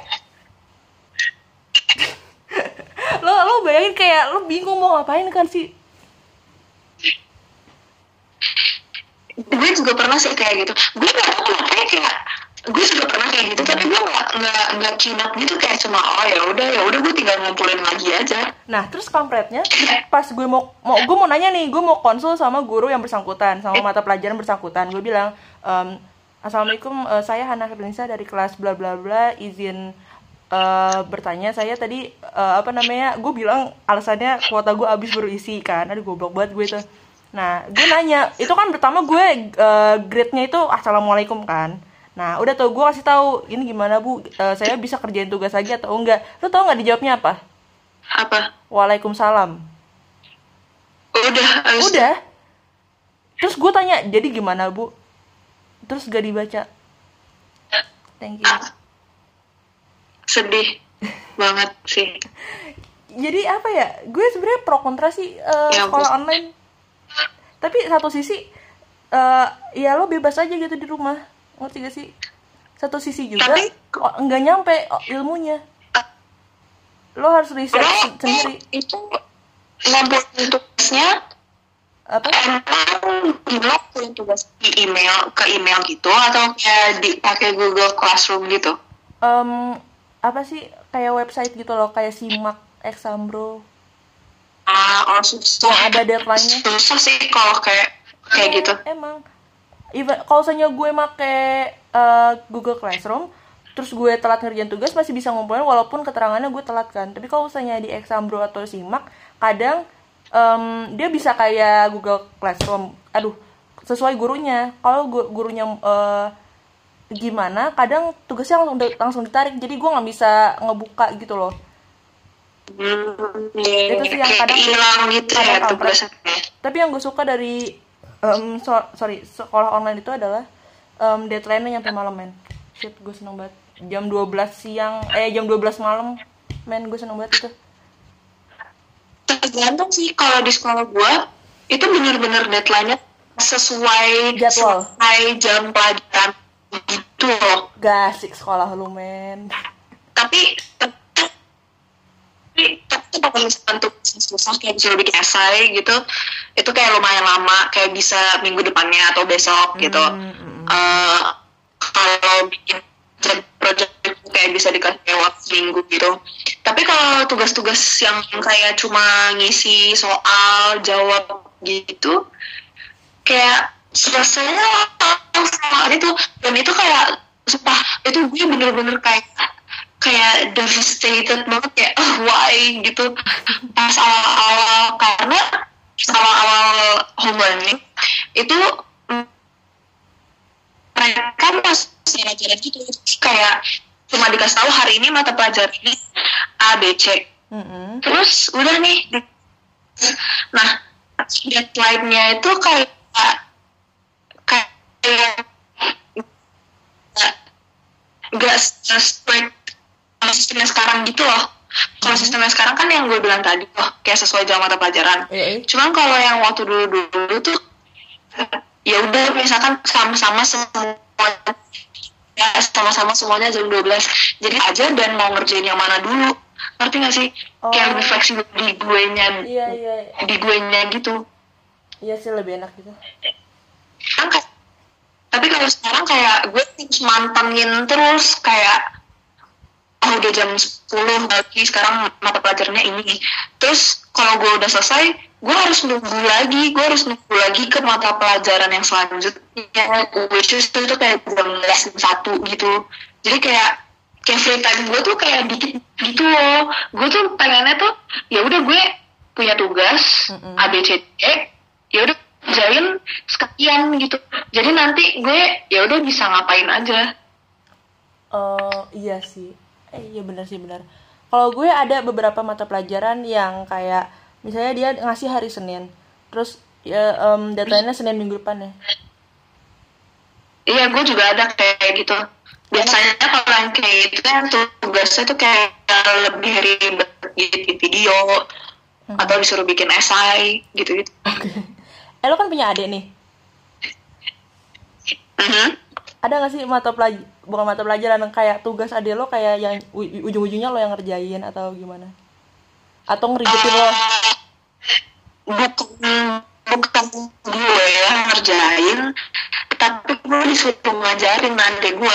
lo lo bayangin kayak lo bingung mau ngapain kan sih. Gue juga pernah sih kayak gitu. Gue nggak tahu kayak kayak gue juga pernah kayak gitu, tapi gue nggak nggak nggak kinap gitu, kayak cuma oh ya udah ya udah gue tinggal ngumpulin lagi aja. Nah terus kampretnya pas gue mau mau gue mau nanya nih, gue mau konsul sama guru yang bersangkutan, sama mata pelajaran bersangkutan. Gue bilang ehm, assalamualaikum, uh, saya Hana Firnisa dari kelas bla bla bla, izin Uh, bertanya, saya tadi uh, apa namanya, gue bilang alasannya kuota gue habis baru isi kan, aduh goblok banget gue tuh. Nah gue nanya, itu kan pertama gue uh, grade-nya itu assalamualaikum kan. Nah udah tuh gue kasih tahu ini gimana bu, uh, saya bisa kerjain tugas lagi atau enggak. Lo tau nggak dijawabnya apa? Apa? Waalaikumsalam. Udah. Udah. Terus gue tanya, jadi gimana bu? Terus gak dibaca. Thank you. Sedih banget sih. Jadi apa ya, gue sebenarnya pro kontra sih uh, ya, sekolah bos. Online. Tapi satu sisi uh, ya lo bebas aja gitu di rumah, ngerti gak sih? Satu sisi juga tapi, oh, nggak nyampe oh, ilmunya. Lo harus riset sendiri. Itu ngumpulin tugasnya apa? Ngumpulin tugas di email ke email gitu atau kayak dipakai Google Classroom gitu? Um, apa sih, kayak website gitu loh, kayak Simak, Exambro. Ah, oh susah. Yang ada deadline-nya. Susah sih kalau kayak kayak emang, gitu. Emang. Even kalau misalnya gue make uh, Google Classroom, terus gue telat ngerjain tugas, masih bisa ngumpulin walaupun keterangannya gue telat kan. Tapi kalau misalnya di Exambro atau Simak, kadang um, dia bisa kayak Google Classroom. Aduh, sesuai gurunya. Kalau gurunya uh, gimana, kadang tugasnya langsung langsung ditarik, jadi gue nggak bisa ngebuka gitu loh. Hmm, yeah, itu sih yang kadang hilang gitu ya tugasnya. Tapi yang gue suka dari um, so, sorry sekolah online itu adalah um, deadline-nya nyampe malam men. Shit, gue seneng banget. Jam dua belas siang, eh jam dua belas malam men, gue seneng banget itu. Tergantung sih, kalau di sekolah gue itu benar-benar deadline-nya sesuai jadwal, sesuai jam pelajaran gitu loh. Gak asik sekolah lu men. Tapi kalau misalkan tuh susah kayak disuruh bikin esai gitu, itu kayak lumayan lama, kayak bisa minggu depannya atau besok gitu. Mm-hmm. Uh, kalau bikin project kayak bisa dikasih waktu seminggu gitu. Tapi kalau tugas-tugas yang kayak cuma ngisi soal jawab gitu, kayak selesainya sama itu, dan itu kayak sumpah itu gue bener-bener kayak kayak devastated banget, kayak oh, why gitu pas awal-awal, karena awal-awal home learning itu mereka masih ngajarin gitu, kayak cuma dikasih tahu hari ini mata pelajaran ini A B C, mm-hmm. terus udah nih. Nah deadline-nya itu kayak kayak nggak strict sama sistemnya sekarang gitu loh. Kalau sistemnya sekarang kan yang gue bilang tadi loh, kayak sesuai jam mata pelajaran. Mm-hmm. Cuman kalau yang waktu dulu-dulu tuh ya udah misalkan sama-sama semua ya sama-sama semuanya jam dua belas. Jadi aja dan mau ngerjain yang mana dulu. Ngerti gak sih? Oh. Kayak lebih fleksibel di gue nya, iya, iya. di gue nya gitu. Iya sih, lebih enak gitu. Kan, tapi kalau sekarang kayak gue harus mantengin terus, kayak oh udah jam sepuluh lagi, sekarang mata pelajarannya ini. Terus kalau gue udah selesai, gue harus nunggu lagi, gue harus nunggu lagi ke mata pelajaran yang selanjutnya, which is itu kayak jam lesson satu gitu. Jadi kayak kayak free time gue tuh kayak dikit gitu loh. Gue tuh pengennya tuh ya udah gue punya tugas mm-hmm. A B C D, ya udah kerjain sekalian gitu. Jadi nanti gue ya udah bisa ngapain aja. Oh uh, iya sih, eh iya benar sih benar. Kalau gue ada beberapa mata pelajaran yang kayak misalnya dia ngasih hari Senin, terus ya um, deadline-nya Senin minggu depan ya. Iya, gue juga ada kayak gitu. Biasanya kalau yang kayak gitu kan tugasnya tuh kayak lebih ribet gitu, video hmm. atau disuruh bikin esai gitu-gitu. Okay. Eh lo kan punya adik nih. Uh-huh. Ada nggak sih mata pelajaran, bukan mata pelajaran, kayak tugas adik lo kayak yang u- ujung-ujungnya lo yang ngerjain atau gimana? Atau ngeribetin uh, lo? Bukan, bukan gue yang ngerjain, tapi gue disuruh ngajarin adik gue.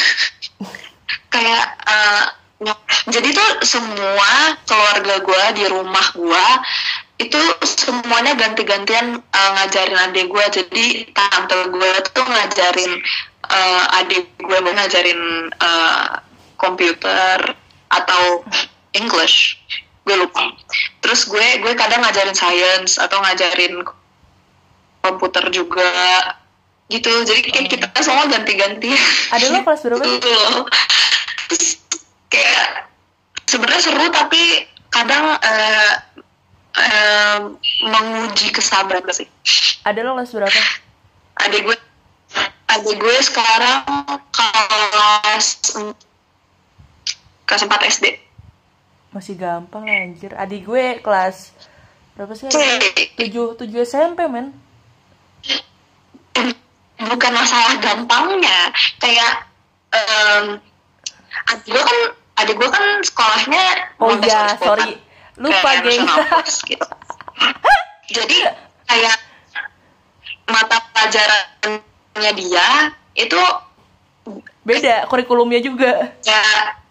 Kayak uh, jadi tuh semua keluarga gue di rumah gue itu semuanya ganti-gantian uh, ngajarin adik gue. Jadi tante gue tuh ngajarin uh, adik gue, ngajarin uh, komputer atau English, gue lupa. Terus gue gue kadang ngajarin science atau ngajarin komputer juga gitu. Jadi kayak kita semua ganti-ganti. Ada lo kelas berapa? Gitu loh. Terus kayak sebenarnya seru, tapi kadang uh, uh, menguji kesabaran sih. Ada lo kelas berapa? Adik gue adik gue sekarang kelas kelas empat S D. Masih gampang lah anjir. Adik gue kelas berapa sih? tujuh tujuh S M P men. Bukan masalah gampangnya, kayak um, adik gue kan adik gue kan sekolahnya oh iya sorry lupa geng gitu. Jadi kayak mata pelajarannya dia itu beda, kurikulumnya juga ya,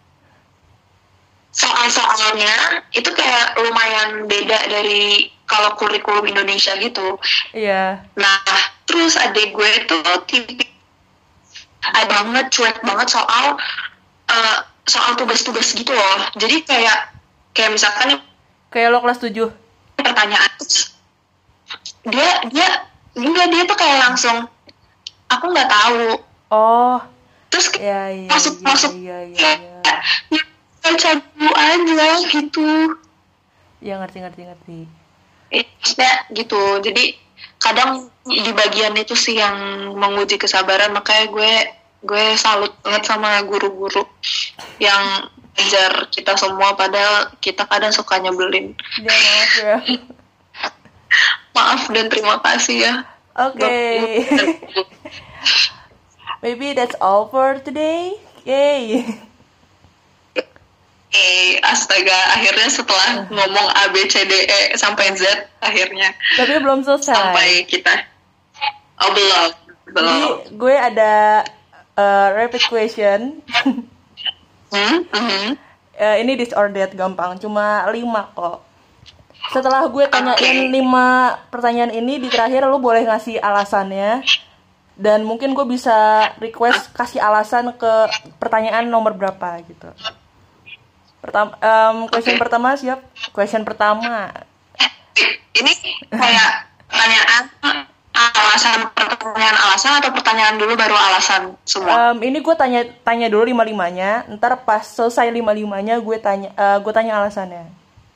soal-soalnya itu kayak lumayan beda dari kalau kurikulum Indonesia gitu. Iya. Nah terus adik gue tuh tipik ada banget, cuek banget soal uh, soal tugas-tugas gitu loh. Jadi kayak kayak misalkan kayak lo kelas tujuh pertanyaan, dia dia enggak dia tuh kayak langsung aku nggak tahu. Oh. Terus ya, ya, masuk ya, masuk ya, ya, ya. ya baca dulu aja gitu. Ya ngerti ngerti ngerti. Ya gitu. Jadi kadang di bagian itu sih yang menguji kesabaran, makanya gue gue salut banget sama guru-guru yang ajar kita semua, padahal kita kadang suka nyebelin. Ya, maaf ya. Maaf dan terima kasih ya. Oke. Okay. Maybe that's all for today. Yay. Okay, astaga, akhirnya setelah ngomong A B C D E sampai Z akhirnya. Tapi belum selesai. Sampai kita. Oh belum, belum. Jadi gue ada uh, rapid question. hmm? Mm-hmm. uh, ini this or that gampang, cuma lima kok. Setelah gue tanyain okay. lima pertanyaan ini, di terakhir lu boleh ngasih alasannya. Dan mungkin gue bisa request kasih alasan ke pertanyaan nomor berapa gitu. Pertama, um, question okay. pertama siap? Question pertama. Ini kayak pertanyaan alasan, pertanyaan alasan atau pertanyaan dulu baru alasan semua? Um, ini gue tanya tanya dulu lima limanya. Ntar pas selesai lima limanya gue tanya uh, gue tanya alasannya.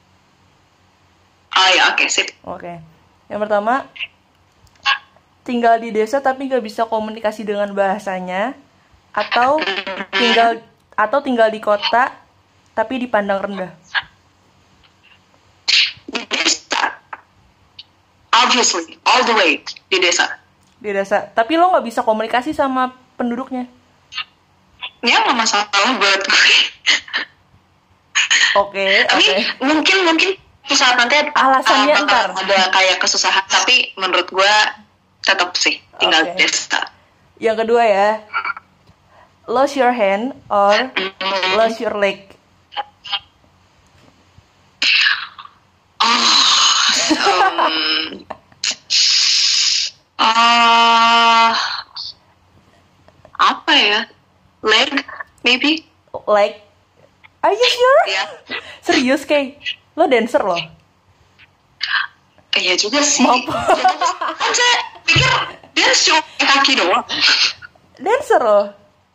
Oh ya, oke okay, sip. Oke. Okay. Yang pertama, tinggal di desa tapi nggak bisa komunikasi dengan bahasanya, atau tinggal atau tinggal di kota tapi dipandang rendah. Di desa, obviously, all the way di desa. Di desa, tapi lo nggak bisa komunikasi sama penduduknya. Ya nggak masalah buat gue. Oke, oke. Mungkin mungkin saat nanti alasannya uh, ntar ada kayak kesusahan, tapi menurut gue tetap sih tinggal okay. desa. Yang kedua ya, lose your hand or mm-hmm. lose your leg. Oh, um, uh, apa ya? Leg, maybe? Leg? Are you sure? Yeah. Serius Kay? Lo dancer loh? Iya juga sih. Kan saya pikir dance cuma kaki doang. Dancer loh?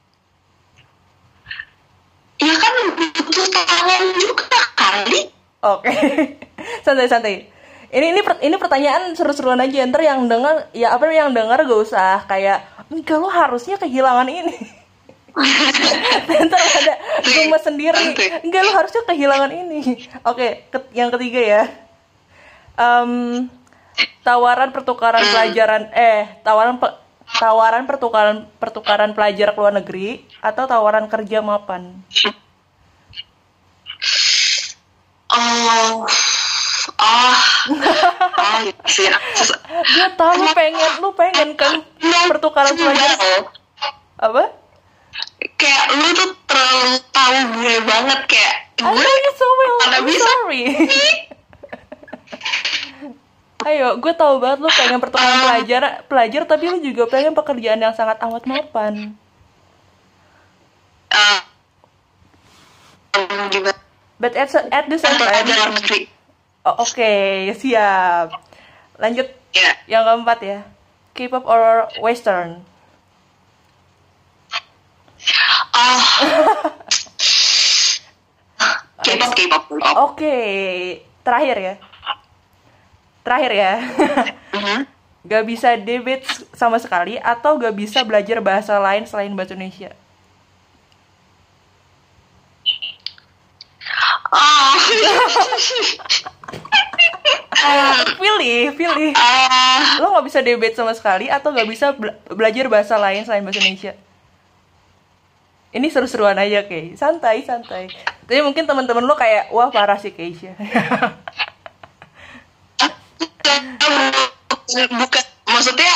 Ya kan butuh tangan juga kali. Oke, okay. santai-santai. Ini ini ini pertanyaan seru-seruan aja. Ntar yang dengar, ya apa yang dengar gak usah kayak enggak, lo harusnya kehilangan ini. Ntar ada gemes sendiri. Enggak, lo harusnya kehilangan ini. Oke, okay, yang ketiga ya. Um, tawaran pertukaran pelajaran eh tawaran pe, tawaran pertukaran pertukaran pelajar ke luar negeri atau tawaran kerja mapan. Oh, ah, ah, sih. Gue tahu lu pengen, lu pengen kan pertukaran pelajar. Apa? Kayak lu tuh terlalu tahu gue banget, kayak gue. I know you so well. I'm bisa. Sorry. Ayo, gue tahu banget lu pengen pertukaran uh, pelajar, pelajar, tapi lu juga pengen pekerjaan yang sangat amat mapan. Uh, um, juga. But at, at the same time. Oh, Oke, okay, siap. Lanjut. Yeah. Yang keempat ya. K-pop or Western? Ah. K-pop, K-pop. Oke, okay. Terakhir ya. Terakhir ya. uh-huh. Gak bisa debate sama sekali atau gak bisa belajar bahasa lain selain bahasa Indonesia? Oh. pilih, pilih. Uh. Lo gak bisa debate sama sekali atau gak bisa bela- belajar bahasa lain selain bahasa Indonesia? Ini seru-seruan aja, Kay. Santai, santai. Tapi mungkin teman-teman lo kayak, wah parah sih Keisha. Bukan, maksudnya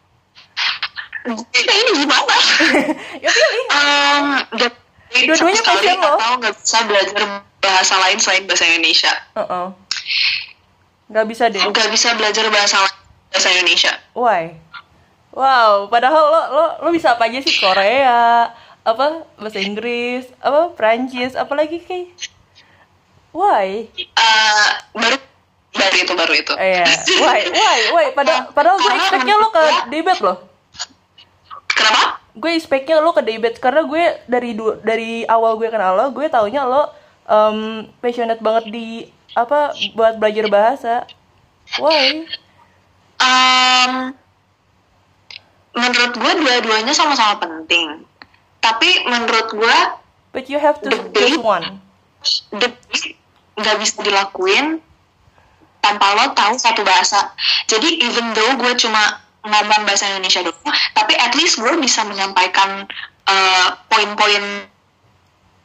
ini gimana? Ya pilih. Um, Dua-duanya passion lo. Atau nggak bisa belajar bahasa lain selain bahasa Indonesia? Uh-uh. Nggak bisa deh. Nggak bisa belajar bahasa lain bahasa Indonesia. Why? Wow, padahal lo lo lo bisa apa aja sih? Korea, apa bahasa Inggris, apa Prancis, apalagi Kay? Why? Uh, baru baru itu baru itu. Iya. Yeah. Why? Why? Why? Padahal padahal gue expect-nya lo ke debate loh. Kenapa? Gue expect-nya lo ke debate karena gue dari du- dari awal gue kenal lo, gue taunya lo um, passionate banget di apa buat belajar bahasa. Why? Um, menurut gue dua-duanya sama-sama penting. Tapi menurut gue, but you have to choose one. Debate nggak bisa dilakuin tanpa lo tahu satu bahasa. Jadi even though gue cuma ngomong bahasa Indonesia doang, tapi at least gue bisa menyampaikan uh, poin-poin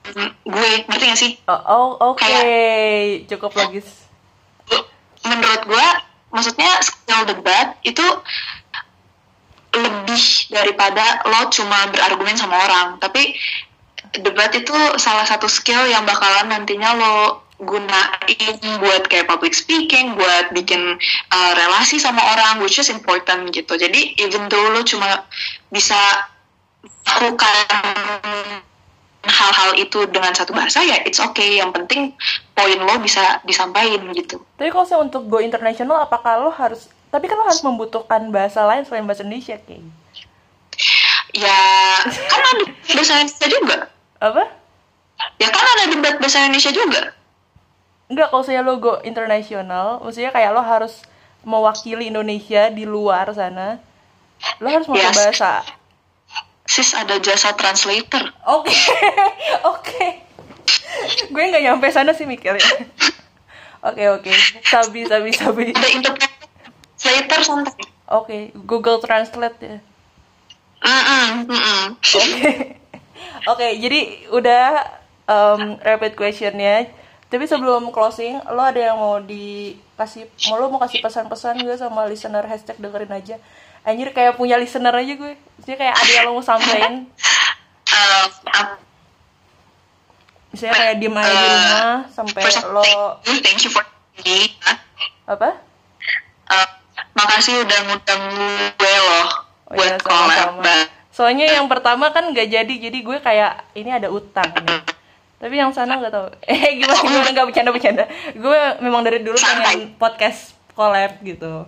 gue, ngerti gak sih? Oh, oh oke, okay. Cukup logis. Menurut gue, maksudnya skill debat itu lebih daripada lo cuma berargumen sama orang. Tapi debat itu salah satu skill yang bakalan nantinya lo gunain buat kayak public speaking, buat bikin uh, relasi sama orang, which is important gitu. Jadi even though lo cuma bisa lakukan hal-hal itu dengan satu bahasa, ya it's okay. Yang penting poin lo bisa disampaikan gitu. Tapi kalau saya untuk go international, apakah lo harus, tapi kan lo harus membutuhkan bahasa lain selain bahasa Indonesia, kayak? Ya, kan ada bahasa Indonesia juga. Apa? Ya kan ada debat bahasa Indonesia juga. Enggak, kalau saya lo go international, maksudnya kayak lo harus mewakili Indonesia di luar sana, lo harus mau yes. bahasa. Sis, ada jasa translator. Oke, okay. oke. Okay. Gue nggak nyampe sana sih mikirnya. Oke okay, oke, okay. sabi sabi sabi. Ada interpreter, translator santai. Oke, okay. Google Translate ya. Mm mm Oke. Okay. Oke, okay, jadi udah um, rapid questionnya. Tapi sebelum closing, lo ada yang mau dikasih, mau lo mau kasih pesan-pesan gue sama listener hashtag dengerin aja. Anjir, kayak punya listener aja gue. Maksudnya kayak ada yang lo mau sampein. Uh, um, Misalnya kayak diem aja uh, di rumah sampai lo. Thank you for me. Apa? Uh, makasih udah ngundang gue loh oh, buat ya, collab. Soalnya yang pertama kan gak jadi, jadi gue kayak ini ada utang nih. Tapi yang sana gak tahu. Eh gimana gimana nggak bercanda-bercanda. Gue memang dari dulu pengen podcast collab gitu.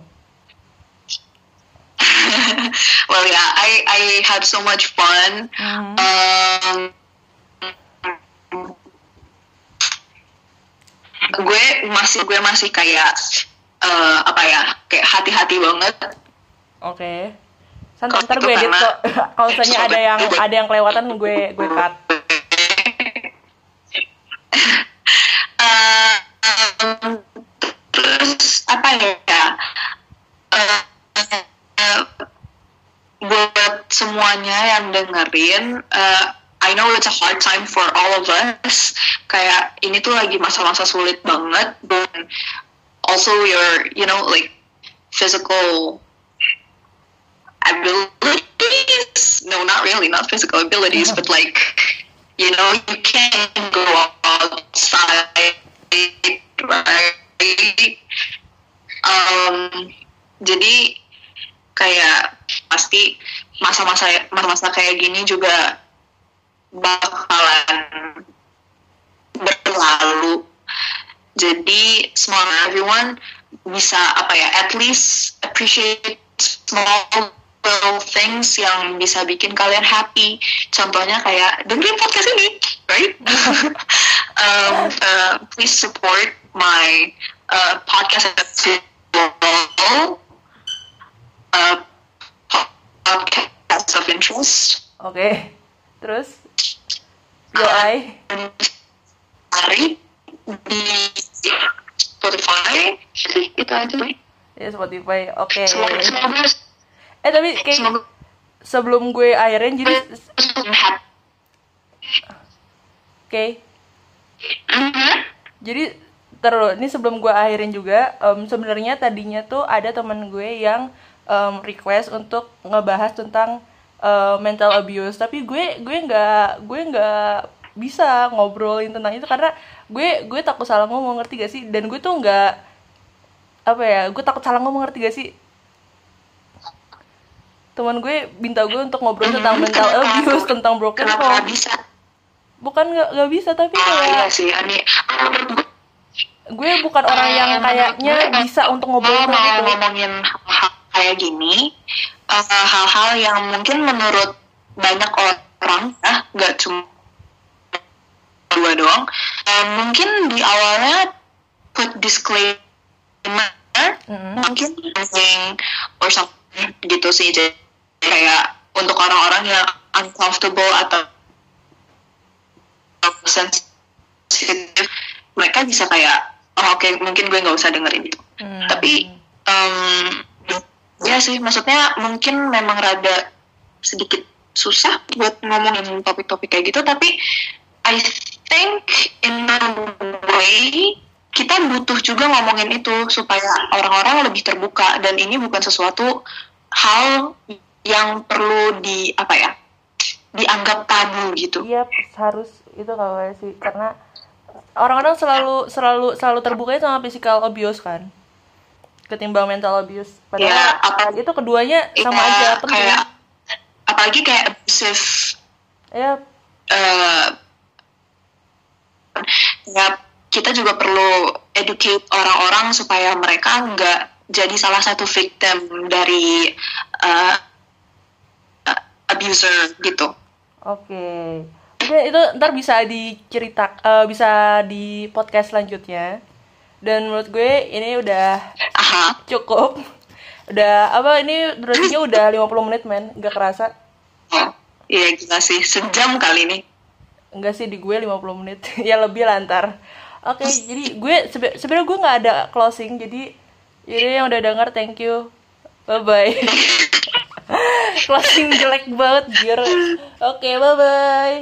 Well yeah, I I had so much fun. Mm-hmm. Um, gue masih gue masih kayak uh, apa ya, kayak hati-hati banget. Oke. Okay. Santai, ntar gue edit kok. Kalau misalnya ada yang ada yang kelewatan gue gue cut. uh, um, terus apa ya? Uh, uh, buat semuanya yang dengerin, uh, I know it's a hard time for all of us. Kayak ini tuh lagi masa-masa sulit banget, dan also your, you know, like physical abilities. No, not really, not physical abilities, but like, you know, you can't go outside, right? Um, jadi kayak pasti masa-masa masa-masa kayak gini juga bakalan berlalu. Jadi semoga everyone bisa apa ya, at least appreciate small little things yang bisa bikin kalian happy. Contohnya kayak dengerin podcast ini, right? um, uh, please support my uh, podcast as well. Uh, podcast of interest. Oke, okay. Terus yo I hari di Spotify itu aja nih. Ya Spotify, oke. Okay. Semoga, semoga, eh tapi kayak semoga, sebelum gue akhirin jadi oke. Okay. Mm-hmm. Jadi terus ini sebelum gue akhirin juga, um, sebenarnya tadinya tuh ada teman gue yang um, request untuk ngebahas tentang uh, mental abuse, tapi gue gue nggak gue nggak bisa ngobrolin tentang itu karena gue gue takut salah ngomong, ngerti gak sih? Dan gue tuh nggak apa ya, gue takut salah ngomong, ngerti gak sih? Teman gue minta gue untuk ngobrol tentang mental abuse, tentang broken home. Bukan nggak nggak bisa, tapi kayak oh, iya sih, Ani. Gue bukan orang yang kayaknya bisa untuk ngobrol tentang gitu. Ngomongin hal kayak gini, uh, hal-hal yang mungkin menurut banyak orang ya, nggak cuma dua doang. Uh, mungkin di awalnya put disclaimer, mm-hmm. mungkin something or something gitu sih, jadi kayak untuk orang-orang yang uncomfortable atau sensitive, mereka bisa kayak oh, oke okay, mungkin gue nggak usah dengerin itu. Mm. Tapi um, ya sih, maksudnya mungkin memang rada sedikit susah buat ngomongin topik-topik kayak gitu, tapi I think in a way kita butuh juga ngomongin itu supaya orang-orang lebih terbuka, dan ini bukan sesuatu hal yang perlu di apa ya dianggap tabu gitu. Iya, harus itu kalau sih, karena orang-orang selalu selalu selalu terbukanya sama physical abuse kan, ketimbang mental abuse. Padahal ya, apa, itu keduanya sama ya, aja penting. Kayak, apalagi kayak abusive. Ya. Uh, ya kita juga perlu educate orang-orang supaya mereka nggak jadi salah satu victim dari uh, abuser gitu. Oke. Mungkin itu ntar bisa dicerita, uh, bisa di podcast selanjutnya. Dan menurut gue ini udah Aha. cukup. Udah apa ini durasinya udah lima puluh menit men, nggak kerasa. Oh, iya gila sih, sejam kali ini. Enggak sih, di gue lima puluh menit. Ya lebih lah ntar. Oke, jadi gue sebe- sebenarnya gue nggak ada closing, jadi jadi yang udah denger thank you. Bye bye. Closing jelek banget, jir. Oke, bye bye.